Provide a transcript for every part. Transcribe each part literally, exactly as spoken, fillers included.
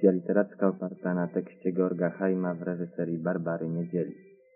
Audycja literacka oparta na tekście Georga Haima w reżyserii Barbary Niedzieli.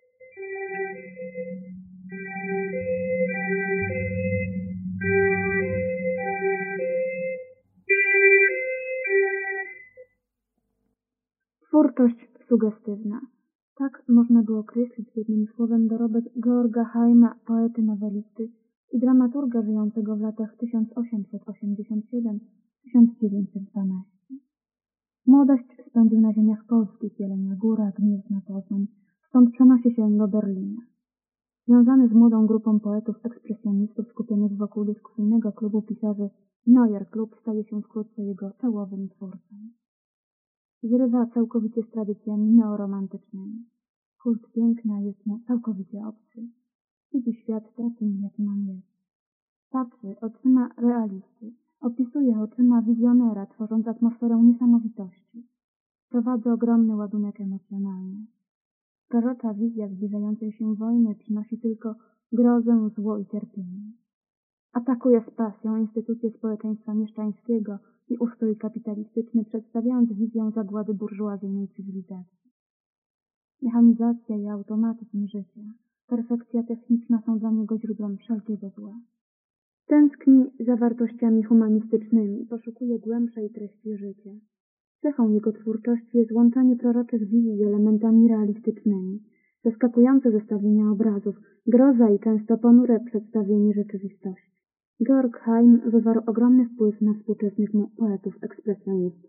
Twórczość sugestywna. Tak można by określić jednym słowem dorobek Georga Haima, poety, nowelisty i dramaturga żyjącego w latach tysiąc osiemset osiemdziesiąt siedem do tysiąc dziewięćset dwanaście. Młodość spędził na ziemiach polskich, Jelenia Góra, Gniezno, Poznań, stąd przenosi się do Berlina. Związany z młodą grupą poetów ekspresjonistów skupionych wokół dyskusyjnego klubu pisarzy Neuer Klub, staje się wkrótce jego czołowym twórcą. Zrywa całkowicie z tradycjami neoromantycznymi. Kult piękna jest mu całkowicie obcy. Widzi świat takim, jakim on jest. Patrzy oczyma realisty, opisuje oczyma wizjonera, tworząc atmosferę niesamowitości. Prowadzi ogromny ładunek emocjonalny. Prorocza wizja zbliżającej się wojny przynosi tylko grozę, zło i cierpienie. Atakuje z pasją instytucje społeczeństwa mieszczańskiego i ustrój kapitalistyczny, przedstawiając wizję zagłady burżuazyjnej cywilizacji. Mechanizacja i automatyzm życia, perfekcja techniczna są dla niego źródłem wszelkiego zła. Tęskni za wartościami humanistycznymi, poszukuje głębszej treści życia. Cechą jego twórczości jest łączenie proroczych wizji z elementami realistycznymi, zaskakujące zestawienia obrazów, groza i często ponure przedstawienie rzeczywistości. Georg Haim wywarł ogromny wpływ na współczesnych poetów ekspresjonistów.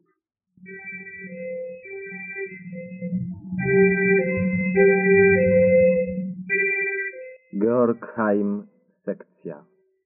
Georg Haim, sekcja.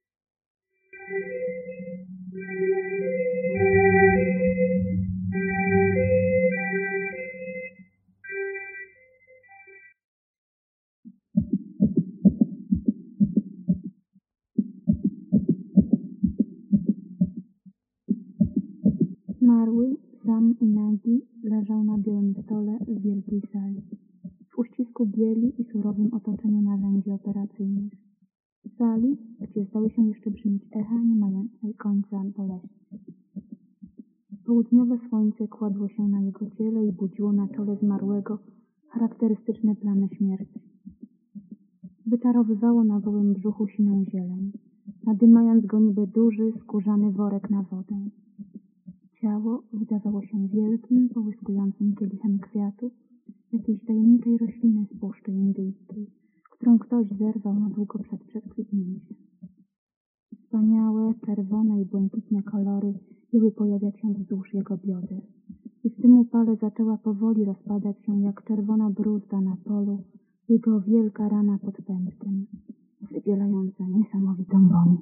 Zmarły, sam i nagi, leżał na białym stole w wielkiej sali, w uścisku bieli i surowym otoczeniu narzędzi operacyjnych. W sali, gdzie zdały się jeszcze brzmieć echa nie mające końca boleści. Południowe słońce kładło się na jego ciele i budziło na czole zmarłego charakterystyczne plamy śmierci. Wyczarowywało na gołym brzuchu siną zieleń, nadymając go niby duży, skórzany worek na wodę. Ciało wydawało się wielkim, połyskującym kielichem kwiatu jakiejś tajemniczej rośliny z Puszczy Indyjskiej, którą ktoś zerwał na długo przed przekwitnięciem. Wspaniałe, czerwone i błękitne kolory jęły pojawiać się wzdłuż jego bioder i w tym upale zaczęła powoli rozpadać się jak czerwona bruzda na polu jego wielka rana pod pępkiem, wydzielająca niesamowitą woń.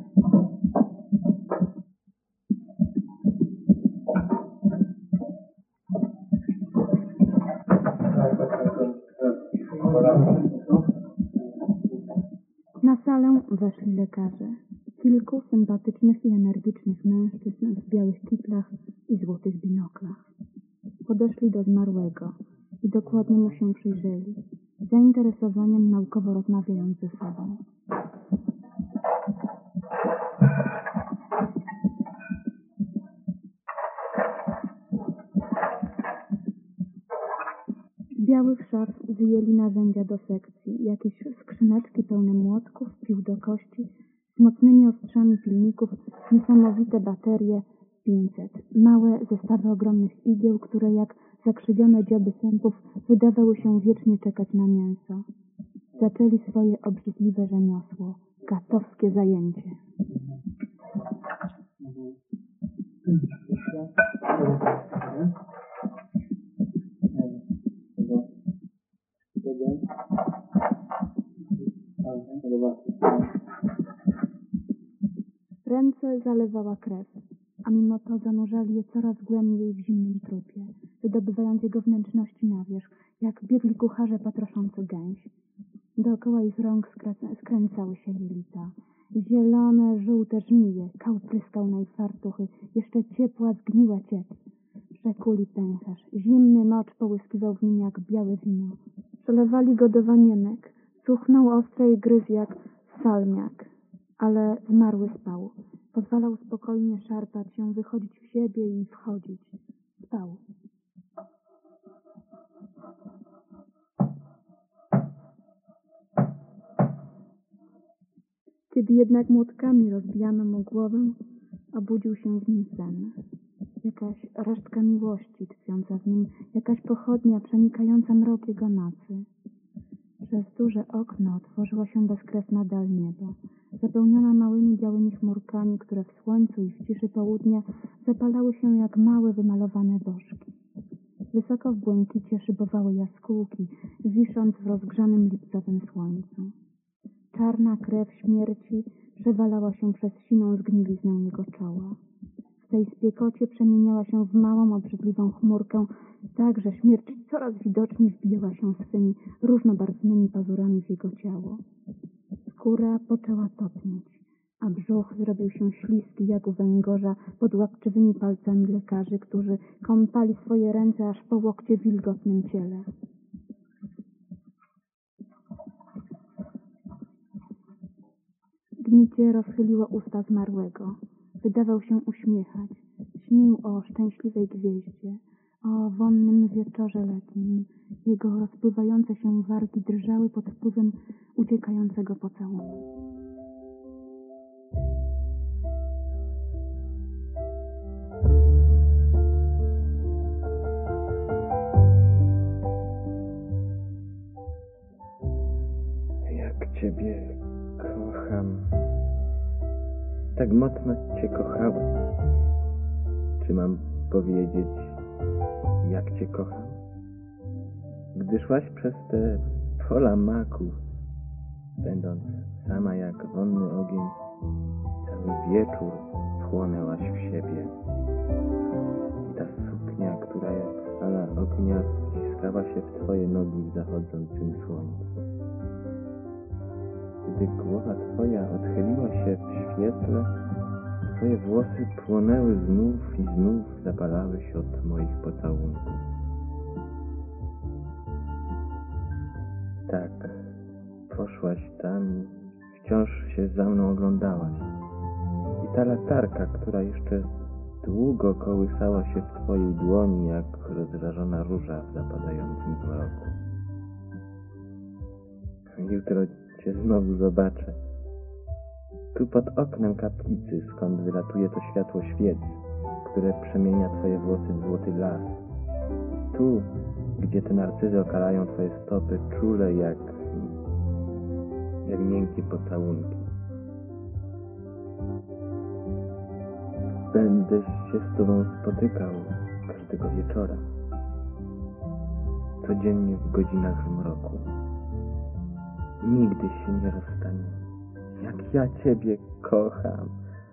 Na salę weszli lekarze. Kilku sympatycznych i energicznych mężczyzn w białych kitlach i złotych binoklach. Podeszli do zmarłego i dokładnie mu się przyjrzeli, z zainteresowaniem naukowo rozmawiając ze sobą. Z białych szaf wyjęli narzędzia do sekcji, jakieś skrzyneczki pełne młotków, pił do kości, z mocnymi ostrzami pilników, niesamowite baterie pięćset, małe zestawy ogromnych igieł, które jak zakrzywione dzioby sępów wydawały się wiecznie czekać na mięso. Zaczęli swoje obrzydliwe rzemiosło, katowskie zajęcie. Ręce zalewała krew, a mimo to zanurzali je coraz głębiej w zimnym trupie, wydobywając jego wnętrzności na wierzch, jak biegli kucharze patroszący gęś. Dookoła ich rąk skręcały się jelita. Zielone, żółte żmije, kał pryskał na ich fartuchy, jeszcze ciepła, zgniła ciecz. Przekuli pęcherz, zimny mocz połyskiwał w nim jak białe wino. Przelewali go do wanienek, cuchnął ostro i gryzł jak salmiak, ale zmarły spał. Pozwalał spokojnie szarpać się, wychodzić w siebie i wchodzić. Spał. Kiedy jednak młotkami rozbijano mu głowę, obudził się w nim sen. Jakaś resztka miłości tkwiąca w nim, jakaś pochodnia przenikająca mrok jego nocy. Przez duże okno otworzyło się bezkresna dal nieba, zapełniona małymi białymi chmurkami, które w słońcu i w ciszy południa zapalały się jak małe wymalowane bożki. Wysoko w błękicie szybowały jaskółki, wisząc w rozgrzanym lipcowym słońcu. Czarna krew śmierci przewalała się przez siną zgniliznę jego czoła. W tej spiekocie przemieniała się w małą, obrzydliwą chmurkę, tak, że śmierć coraz widoczniej wbijała się swymi różnobarwnymi pazurami w jego ciało. Skóra poczęła topnieć, a brzuch zrobił się śliski jak u węgorza pod łapczywymi palcami lekarzy, którzy kąpali swoje ręce aż po łokcie w wilgotnym ciele. Gnicie rozchyliło usta zmarłego. Wydawał się uśmiechać. Śnił o szczęśliwej gwieździe, o wonnym wieczorze letnim. Jego rozpływające się wargi drżały pod wpływem uciekającego pocałunku. Jak ciebie kocham. Tak mocno cię kochałem. Czy mam powiedzieć, jak cię kocham? Gdy szłaś przez te pola maków, będąc sama jak wonny ogień, cały wieczór wchłonęłaś w siebie. I ta suknia, która jak fala ognia wciskała się w twoje nogi w zachodzącym słońcu. Gdy głowa twoja odchyliła się w świetle, twoje włosy płonęły znów i znów zapalały się od moich pocałunków. Tak, poszłaś tam i wciąż się za mną oglądałaś. I ta latarka, która jeszcze długo kołysała się w twojej dłoni jak rozżarzona róża w zapadającym zmroku. Jutro cię znowu zobaczę. Tu pod oknem kaplicy, skąd wylatuje to światło świec, które przemienia twoje włosy w złoty las. Tu, gdzie te narcyzy okalają twoje stopy czule jak, jak miękkie pocałunki. Będę się z tobą spotykał każdego wieczora, codziennie w godzinach zmroku. Nigdy się nie rozstaniemy. Jak ja ciebie kocham.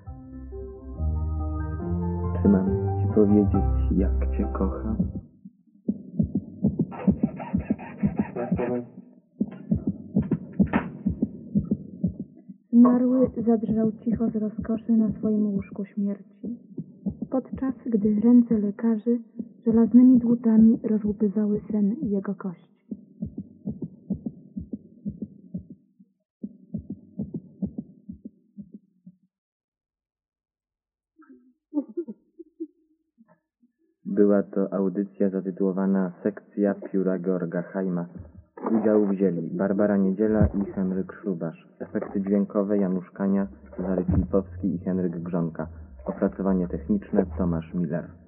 Czy mam ci powiedzieć, jak cię kocham? Zmarły zadrżał cicho z rozkoszy na swoim łóżku śmierci, podczas gdy ręce lekarzy żelaznymi dłutami rozłupywały sen jego kości. Była to audycja zatytułowana Sekcja pióra Georga Haima. Udział wzięli Barbara Niedziela i Henryk Szrubasz. Efekty dźwiękowe Janusz Kania, Cezary Filipowski i Henryk Grzonka. Opracowanie techniczne Tomasz Miller.